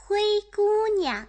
灰姑娘。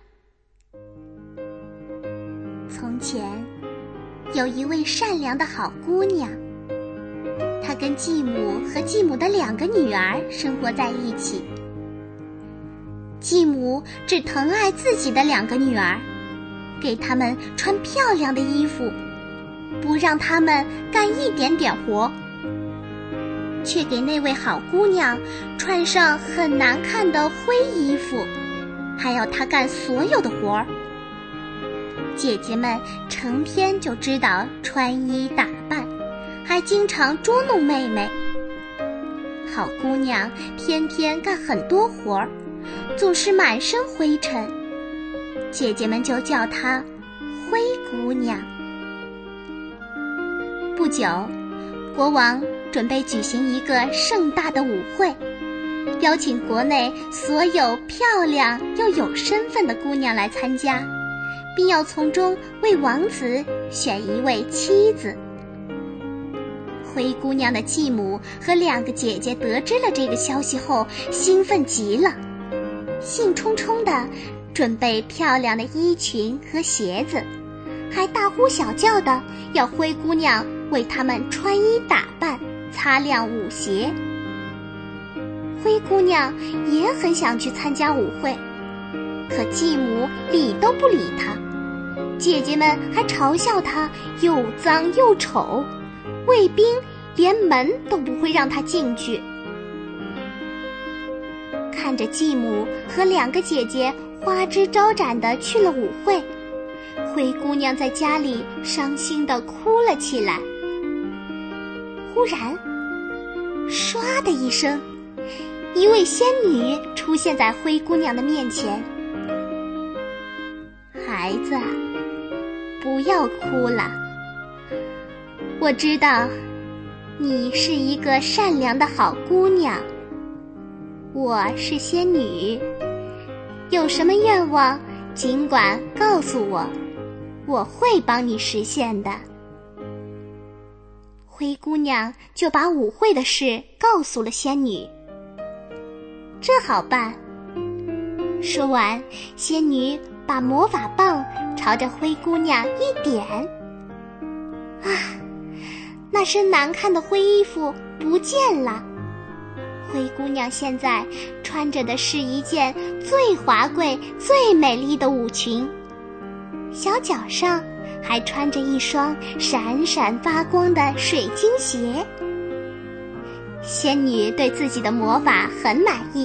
从前有一位善良的好姑娘，她跟继母和继母的2个女儿生活在一起。继母只疼爱自己的2个女儿，给她们穿漂亮的衣服，不让她们干一点点活，却给那位好姑娘穿上很难看的灰衣服，还要她干所有的活儿。姐姐们成天就知道穿衣打扮，还经常捉弄妹妹。好姑娘天天干很多活儿，总是满身灰尘，姐姐们就叫她灰姑娘。不久，国王准备举行一个盛大的舞会，邀请国内所有漂亮又有身份的姑娘来参加，并要从中为王子选一位妻子。灰姑娘的继母和2个姐姐得知了这个消息后，兴奋极了，兴冲冲地准备漂亮的衣裙和鞋子，还大呼小叫的要灰姑娘为她们穿衣打扮，擦亮舞鞋。灰姑娘也很想去参加舞会，可继母理都不理她，姐姐们还嘲笑她又脏又丑，卫兵连门都不会让她进去。看着继母和2个姐姐花枝招展地去了舞会，灰姑娘在家里伤心地哭了起来。忽然，唰的一声，一位仙女出现在灰姑娘的面前。孩子，不要哭了，我知道你是一个善良的好姑娘，我是仙女，有什么愿望尽管告诉我，我会帮你实现的。灰姑娘就把舞会的事告诉了仙女。这好办。说完，仙女把魔法棒朝着灰姑娘一点，啊，那身难看的灰衣服不见了。灰姑娘现在穿着的是一件最华贵、最美丽的舞裙，小脚上还穿着一双闪闪发光的水晶鞋。仙女对自己的魔法很满意。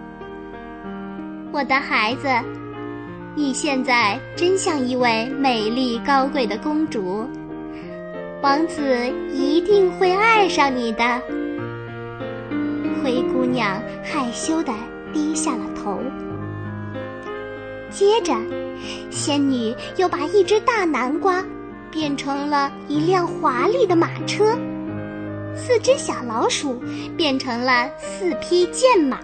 我的孩子，你现在真像一位美丽高贵的公主，王子一定会爱上你的。灰姑娘害羞地低下了头。接着，仙女又把一只大南瓜变成了一辆华丽的马车，4只小老鼠变成了4匹健马。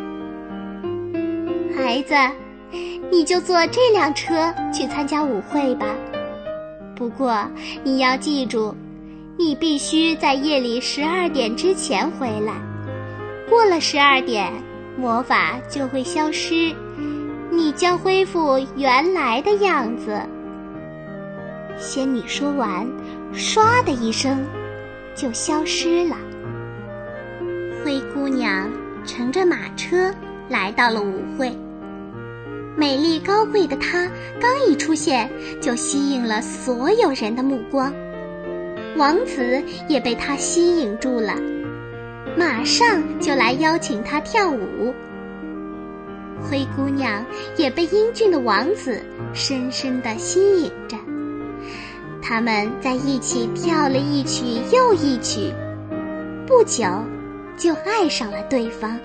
孩子，你就坐这辆车去参加舞会吧。不过你要记住，你必须在夜里12点之前回来。过了12点，魔法就会消失，你将恢复原来的样子。仙女说完，唰的一声就消失了。灰姑娘乘着马车来到了舞会，美丽高贵的她刚一出现，就吸引了所有人的目光。王子也被她吸引住了，马上就来邀请她跳舞。灰姑娘也被英俊的王子深深地吸引着，他们在一起跳了一曲又一曲，不久就爱上了对方。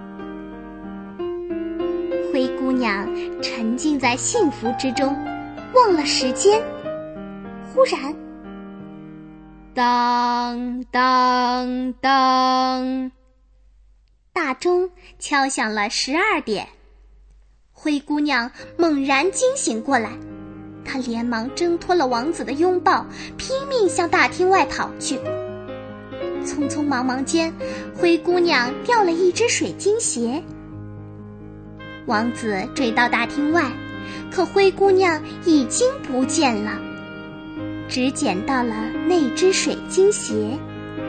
灰姑娘沉浸在幸福之中，忘了时间。忽然，当当当，大钟敲响了12点。灰姑娘猛然惊醒过来，她连忙挣脱了王子的拥抱，拼命向大厅外跑去。匆匆忙忙间，灰姑娘掉了一只水晶鞋。 王子追到大厅外，可灰姑娘已经不见了，只捡到了那只水晶鞋。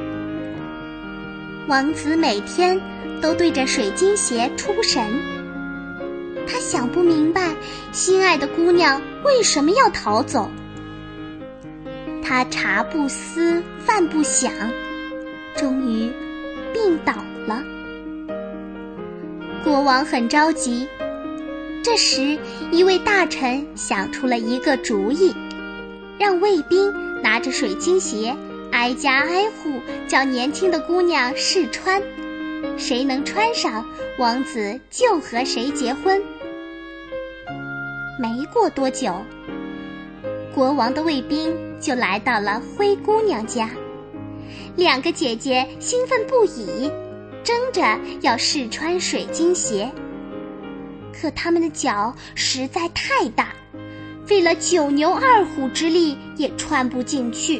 王子每天都对着水晶鞋出神，他想不明白心爱的姑娘为什么要逃走。他茶不思饭不想，终于病倒了。国王很着急，这时一位大臣想出了一个主意，让卫兵拿着水晶鞋挨家挨户叫年轻的姑娘试穿，谁能穿上，王子就和谁结婚。没过多久，国王的卫兵就来到了灰姑娘家，两个姐姐兴奋不已，争着要试穿水晶鞋。可她们的脚实在太大，费了9牛2虎之力也穿不进去。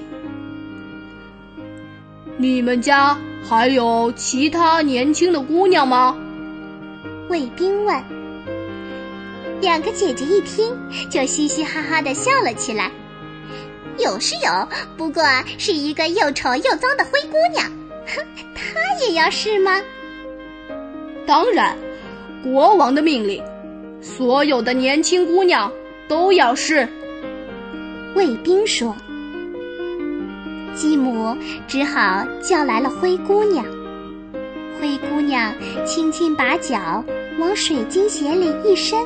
你们家还有其他年轻的姑娘吗？ 卫兵问。两个姐姐一听，就嘻嘻哈哈地笑了起来。有是有，不过是一个又丑又脏的灰姑娘。哼，她也要试吗？ 当然，国王的命令，所有的年轻姑娘都要试。 卫兵说。继母只好叫来了灰姑娘。灰姑娘轻轻把脚往水晶鞋里一伸，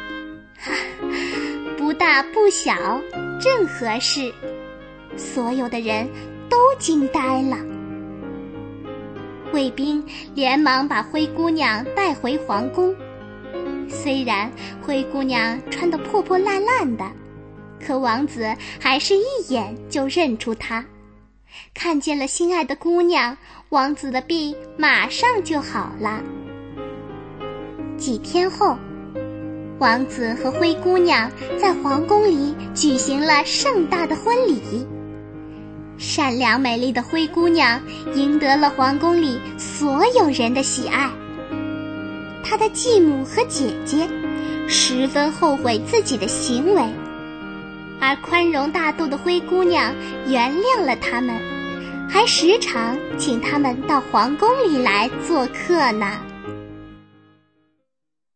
不大不小，正合适。所有的人都惊呆了。卫兵连忙把灰姑娘带回皇宫。虽然灰姑娘穿得破破烂烂的，可王子还是一眼就认出她。看见了心爱的姑娘，王子的病马上就好了。几天后，王子和灰姑娘在皇宫里举行了盛大的婚礼。善良美丽的灰姑娘赢得了皇宫里所有人的喜爱。她的继母和姐姐十分后悔自己的行为，而宽容大度的灰姑娘原谅了他们，还时常请他们到皇宫里来做客呢。